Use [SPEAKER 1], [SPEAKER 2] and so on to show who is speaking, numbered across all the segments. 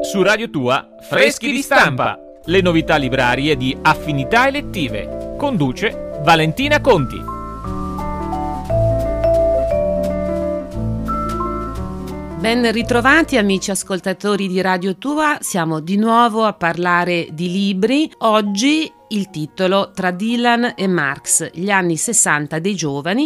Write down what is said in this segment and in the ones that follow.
[SPEAKER 1] Su Radio Tua, Freschi di Stampa, le novità librarie di Affinità Elettive. Conduce Valentina Conti.
[SPEAKER 2] Ben ritrovati amici ascoltatori di Radio Tua, siamo di nuovo a parlare di libri. Oggi il titolo Tra Dylan e Marx, gli anni 60 dei giovani,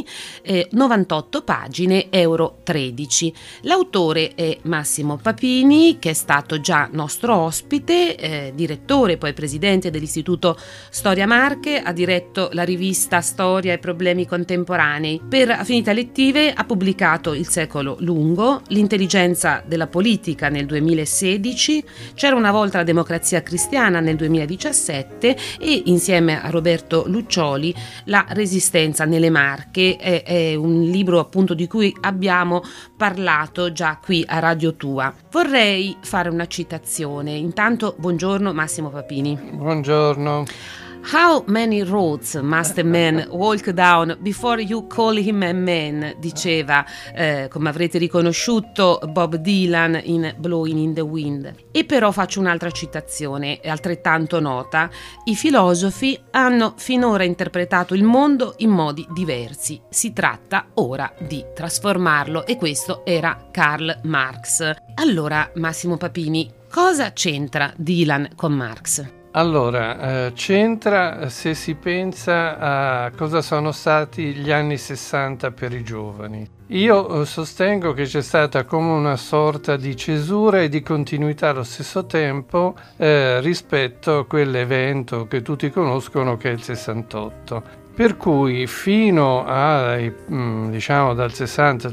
[SPEAKER 2] 98 pagine, euro 13. L'autore è Massimo Papini, che è stato già nostro ospite, direttore poi presidente dell'Istituto Storia Marche, ha diretto la rivista Storia e Problemi Contemporanei. Per Affinità Elettive ha pubblicato Il secolo lungo, L'intelligenza della politica nel 2016, C'era una volta la democrazia cristiana nel 2017 e insieme a Roberto Luccioli La resistenza nelle Marche. È un libro appunto di cui abbiamo parlato già qui a Radio Tua. Vorrei fare una citazione. Intanto buongiorno Massimo Papini.
[SPEAKER 3] Buongiorno.
[SPEAKER 2] How many roads must a man walk down before you call him a man? Diceva, come avrete riconosciuto, Bob Dylan in Blowing in the Wind. E però faccio un'altra citazione, altrettanto nota. I filosofi hanno finora interpretato il mondo in modi diversi. Si tratta ora di trasformarlo. E questo era Karl Marx. Allora, Massimo Papini, cosa c'entra Dylan con Marx?
[SPEAKER 3] Allora, c'entra se si pensa a cosa sono stati gli anni 60 per i giovani. Io sostengo che c'è stata come una sorta di cesura e di continuità allo stesso tempo rispetto a quell'evento che tutti conoscono che è il 68. Per cui fino a, diciamo, dal 60 al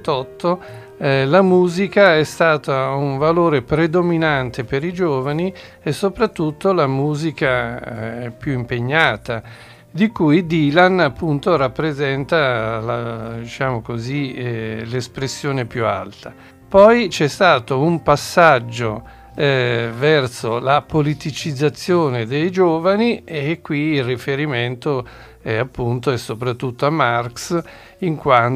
[SPEAKER 3] 68 la musica è stata un valore predominante per i giovani e soprattutto la musica più impegnata, di cui Dylan appunto rappresenta diciamo così, l'espressione più alta. Poi c'è stato un passaggio verso la politicizzazione dei giovani e qui il riferimento appunto e soprattutto a Marx, in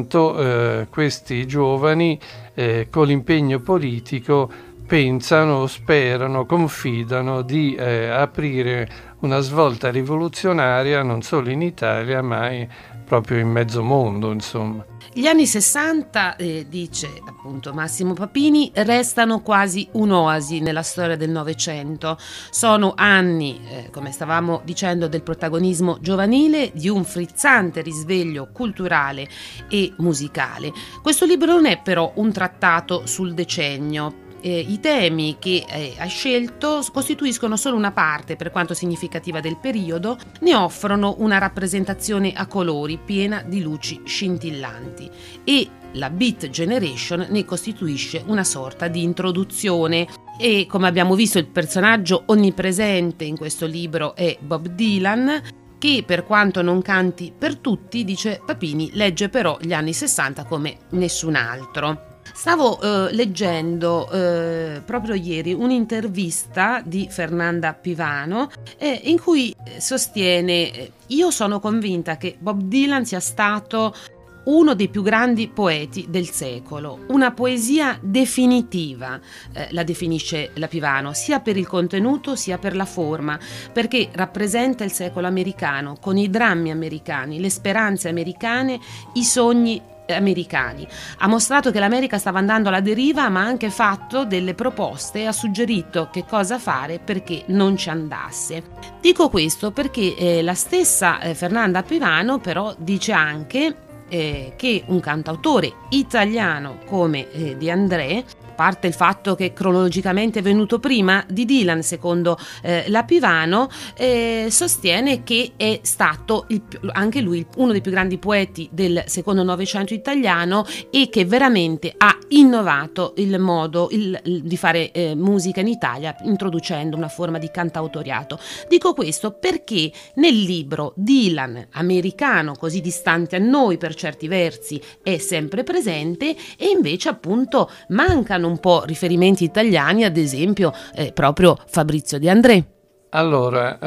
[SPEAKER 3] quanto questi giovani con l'impegno politico pensano, sperano, confidano di aprire una svolta rivoluzionaria non solo in Italia ma proprio in mezzo mondo, insomma.
[SPEAKER 2] Gli anni 60, dice appunto Massimo Papini, restano quasi un'oasi nella storia del Novecento. Sono anni, come stavamo dicendo, del protagonismo giovanile, di un frizzante risveglio culturale e musicale. Questo libro non è però un trattato sul decennio. I temi che ha scelto costituiscono solo una parte, per quanto significativa, del periodo, ne offrono una rappresentazione a colori piena di luci scintillanti e la Beat Generation ne costituisce una sorta di introduzione. E come abbiamo visto, il personaggio onnipresente in questo libro è Bob Dylan, che per quanto non canti per tutti, dice Papini, legge però gli anni 60 come nessun altro. Stavo leggendo proprio ieri un'intervista di Fernanda Pivano in cui sostiene: io sono convinta che Bob Dylan sia stato uno dei più grandi poeti del secolo, una poesia definitiva, la definisce la Pivano, sia per il contenuto sia per la forma, perché rappresenta il secolo americano con i drammi americani, le speranze americane, i sogni americani. Ha mostrato che l'America stava andando alla deriva, ma ha anche fatto delle proposte e ha suggerito che cosa fare perché non ci andasse. Dico questo perché la stessa Fernanda Pivano però dice anche che un cantautore italiano come De André, a parte il fatto che cronologicamente è venuto prima di Dylan secondo la Pivano, sostiene che è stato anche lui uno dei più grandi poeti del secondo Novecento italiano e che veramente ha innovato il modo di fare musica in Italia, introducendo una forma di cantautoriato. Dico questo perché nel libro Dylan, americano così distante a noi per certi versi, è sempre presente e invece appunto mancano un po' riferimenti italiani, ad esempio proprio Fabrizio De André.
[SPEAKER 3] Allora,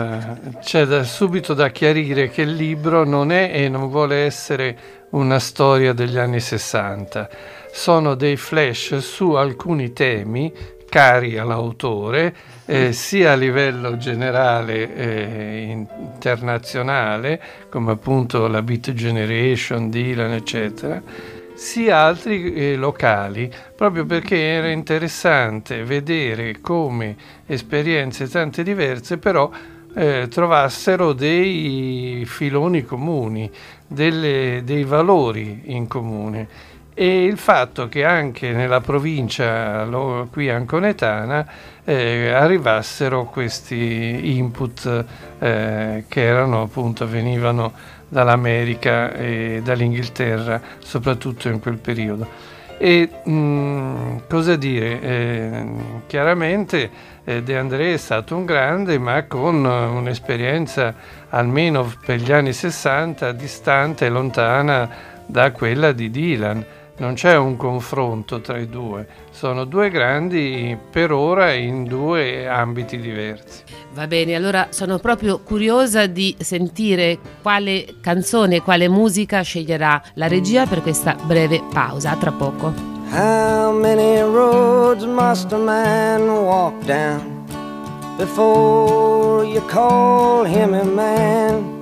[SPEAKER 3] c'è subito da chiarire che il libro non è e non vuole essere una storia degli anni 60, sono dei flash su alcuni temi cari all'autore, sia a livello generale internazionale, come appunto la Beat Generation, Dylan, eccetera, sia altri locali, proprio perché era interessante vedere come esperienze tante diverse però trovassero dei filoni comuni, dei valori in comune. E il fatto che anche nella provincia qui anconetana arrivassero questi input che erano appunto, venivano dall'America e dall'Inghilterra, soprattutto in quel periodo. E cosa dire? Chiaramente De André è stato un grande, ma con un'esperienza almeno per gli anni 60 distante e lontana da quella di Dylan. Non c'è un confronto tra i due, sono due grandi per ora in due ambiti diversi.
[SPEAKER 2] Va bene, allora sono proprio curiosa di sentire quale canzone, quale musica sceglierà la regia per questa breve pausa. A tra poco.
[SPEAKER 4] How many roads must a man walk down before you call him a man?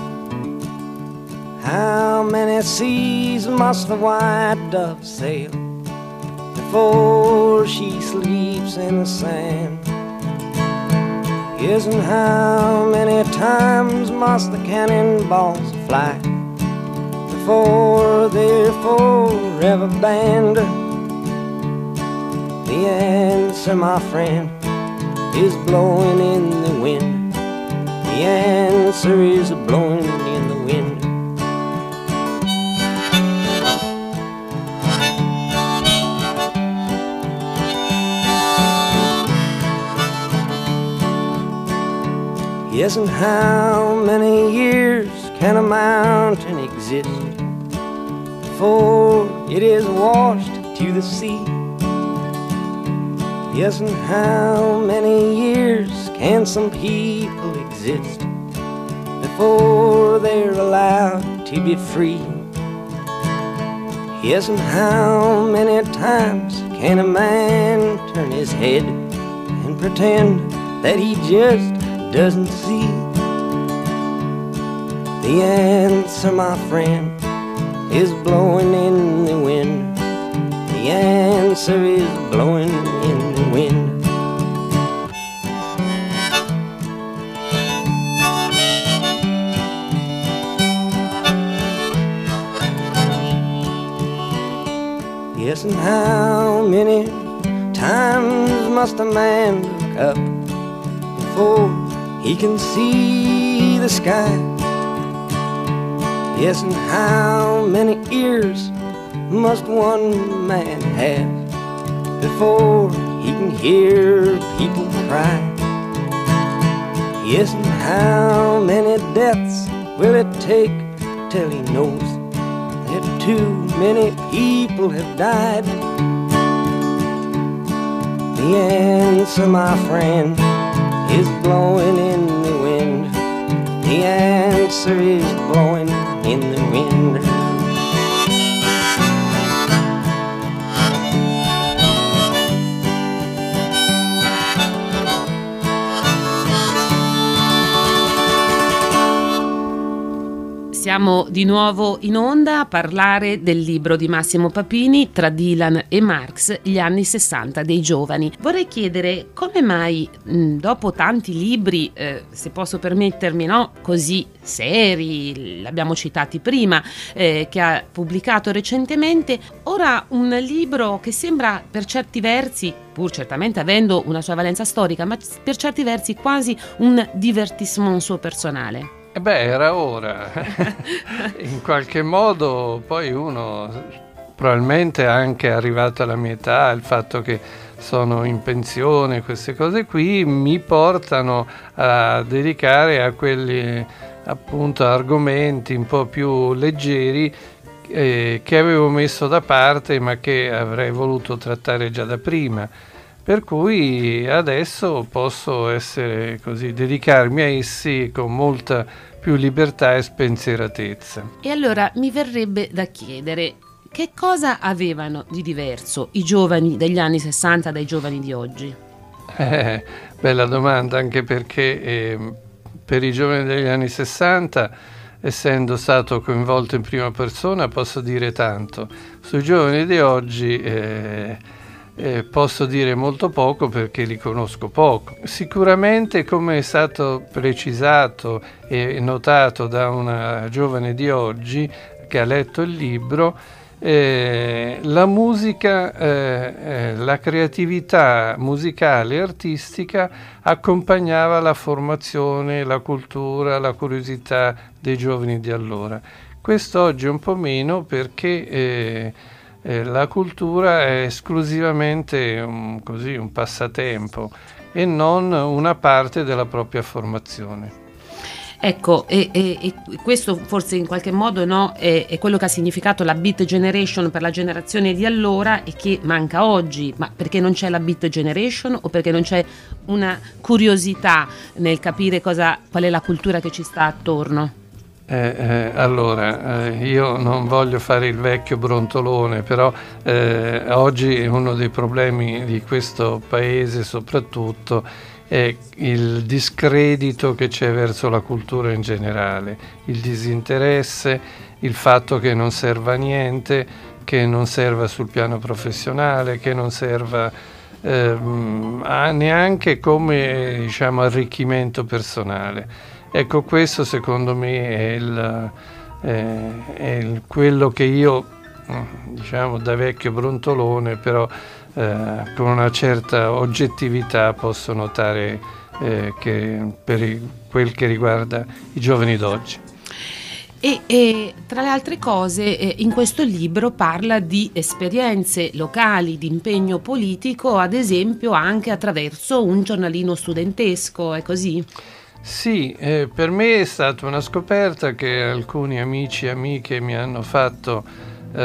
[SPEAKER 4] How many seas must the white dove sail before she sleeps in the sand? Yes, and how many times must the cannonballs fly before they're forever banned? The answer, my friend, is blowing in the wind. The answer is blowing in the wind. Yes, and how many years can a mountain exist before it is washed to the sea? Yes, and how many years can some people exist before they're allowed to be free? Yes, and how many times can a man turn his head and pretend that he just doesn't see? The answer, my friend, is blowing in the wind. The answer is blowing in the wind. Yes, and how many times must a man look up before he can see the sky? Yes, and how many ears must one man have before he can hear people cry? Yes, and how many deaths will it take till he knows that too many people have died? The answer, my friend, is blowing in the wind. The answer is blowing in the wind.
[SPEAKER 2] Siamo di nuovo in onda a parlare del libro di Massimo Papini, Tra Dylan e Marx, gli anni 60 dei giovani. Vorrei chiedere come mai, dopo tanti libri, se posso permettermi, no, così seri, l'abbiamo citati prima, che ha pubblicato recentemente, ora un libro che sembra per certi versi, pur certamente avendo una sua valenza storica, ma per certi versi quasi un divertissement suo personale.
[SPEAKER 3] Era ora. In qualche modo poi uno, probabilmente anche arrivato alla mia età, il fatto che sono in pensione, queste cose qui mi portano a dedicare a quelli appunto argomenti un po' più leggeri che avevo messo da parte ma che avrei voluto trattare già da prima. Per cui adesso posso essere così, dedicarmi a essi con molta più libertà e spensieratezza.
[SPEAKER 2] E allora mi verrebbe da chiedere, che cosa avevano di diverso i giovani degli anni 60 dai giovani di oggi?
[SPEAKER 3] Bella domanda, anche perché per i giovani degli anni 60, essendo stato coinvolto in prima persona, posso dire tanto. Sui giovani di oggi posso dire molto poco perché li conosco poco. Sicuramente, come è stato precisato e notato da una giovane di oggi che ha letto il libro, la musica, la creatività musicale e artistica accompagnava la formazione, la cultura, la curiosità dei giovani di allora. Questo oggi un po' meno, perché la cultura è esclusivamente un passatempo e non una parte della propria formazione.
[SPEAKER 2] Ecco, e questo forse in qualche modo, no, è quello che ha significato la Beat Generation per la generazione di allora e che manca oggi. Ma perché non c'è la Beat Generation o perché non c'è una curiosità nel capire qual è la cultura che ci sta attorno?
[SPEAKER 3] Allora, io non voglio fare il vecchio brontolone, però oggi uno dei problemi di questo paese soprattutto è il discredito che c'è verso la cultura in generale, il disinteresse, il fatto che non serva a niente, che non serva sul piano professionale, che non serva neanche come, diciamo, arricchimento personale. Ecco, questo secondo me è quello che io, diciamo, da vecchio brontolone, però con una certa oggettività posso notare che per quel che riguarda i giovani d'oggi.
[SPEAKER 2] E tra le altre cose, in questo libro parla di esperienze locali, di impegno politico, ad esempio anche attraverso un giornalino studentesco, è così?
[SPEAKER 3] Sì, per me è stata una scoperta che alcuni amici e amiche mi hanno fatto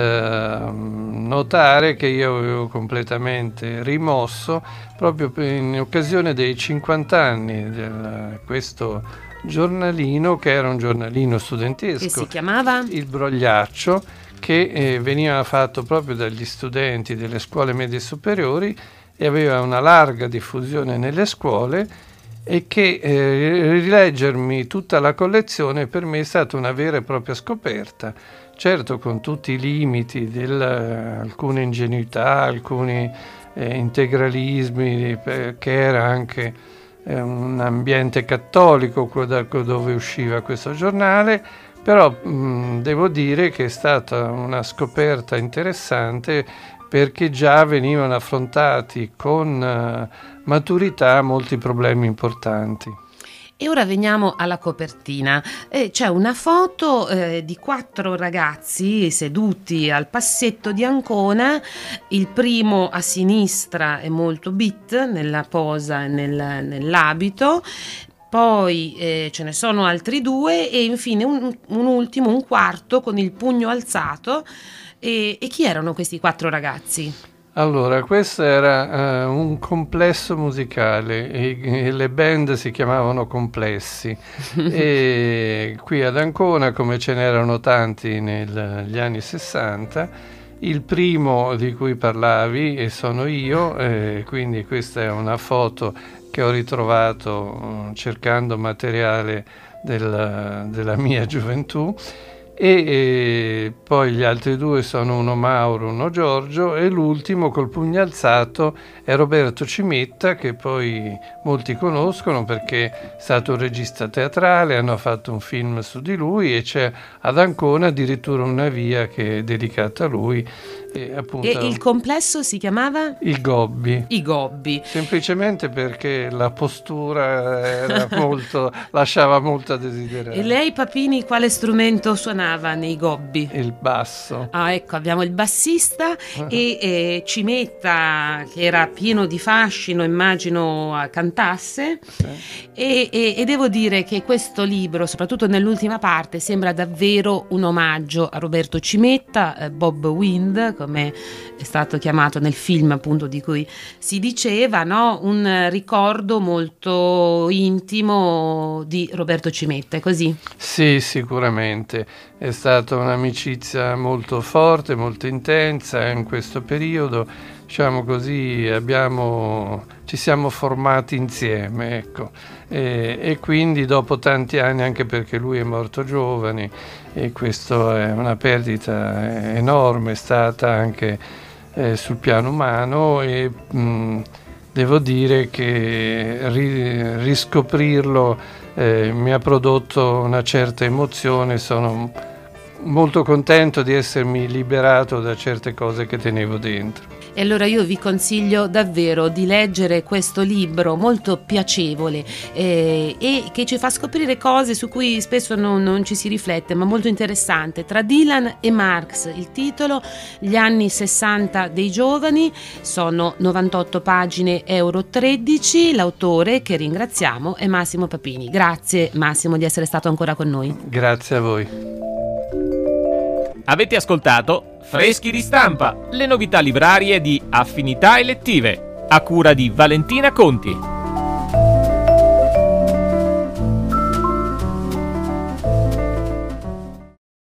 [SPEAKER 3] notare, che io avevo completamente rimosso proprio in occasione dei 50 anni di questo giornalino, che era un giornalino studentesco,
[SPEAKER 2] che si chiamava
[SPEAKER 3] Il Brogliaccio, che veniva fatto proprio dagli studenti delle scuole medie superiori e aveva una larga diffusione nelle scuole, e che rileggermi tutta la collezione per me è stata una vera e propria scoperta. Certo, con tutti i limiti alcune ingenuità, alcuni integralismi, che era anche un ambiente cattolico da dove usciva questo giornale, però devo dire che è stata una scoperta interessante, perché già venivano affrontati con maturità molti problemi importanti.
[SPEAKER 2] E ora veniamo alla copertina. C'è una foto di 4 ragazzi seduti al passetto di Ancona. Il primo a sinistra è molto beat nella posa e nell'abito. Poi ce ne sono altri 2 e infine un ultimo, un quarto con il pugno alzato. E chi erano questi 4 ragazzi?
[SPEAKER 3] Allora, questo era un complesso musicale, e le band si chiamavano complessi. E qui ad Ancona, come ce n'erano tanti negli anni 60, il primo di cui parlavi sono io, quindi questa è una foto che ho ritrovato cercando materiale della mia gioventù. E poi gli altri 2 sono uno Mauro, uno Giorgio, e l'ultimo col pugno alzato è Roberto Cimetta, che poi molti conoscono perché è stato un regista teatrale, hanno fatto un film su di lui e c'è ad Ancona addirittura una via che è dedicata a lui. Appunto,
[SPEAKER 2] e il complesso si chiamava?
[SPEAKER 3] I Gobbi.
[SPEAKER 2] I Gobbi.
[SPEAKER 3] Semplicemente perché la postura era lasciava molto a desiderare.
[SPEAKER 2] E lei, Papini, quale strumento suonava nei Gobbi?
[SPEAKER 3] Il basso.
[SPEAKER 2] Ah, ecco, abbiamo il bassista e Cimetta, che era pieno di fascino, immagino cantasse. Sì. E devo dire che questo libro, soprattutto nell'ultima parte, sembra davvero un omaggio a Roberto Cimetta, Bob Wind, come è stato chiamato nel film appunto di cui si diceva, no? Un ricordo molto intimo di Roberto Cimetta, è così?
[SPEAKER 3] Sì, sicuramente. È stata un'amicizia molto forte, molto intensa in questo periodo. Diciamo così, ci siamo formati insieme, ecco. E quindi dopo tanti anni, anche perché lui è morto giovane, e questo è una perdita enorme, è stata anche sul piano umano, e devo dire che riscoprirlo mi ha prodotto una certa emozione. Sono molto contento di essermi liberato da certe cose che tenevo dentro.
[SPEAKER 2] E allora io vi consiglio davvero di leggere questo libro molto piacevole e che ci fa scoprire cose su cui spesso non ci si riflette, ma molto interessante. Tra Dylan e Marx, il titolo Gli anni 60 dei giovani, sono 98 pagine, €13. L'autore, che ringraziamo, è Massimo Papini. Grazie Massimo di essere stato ancora con noi.
[SPEAKER 3] Grazie a voi.
[SPEAKER 1] Avete ascoltato Freschi di Stampa, le novità librarie di Affinità Elettive, a cura di Valentina Conti.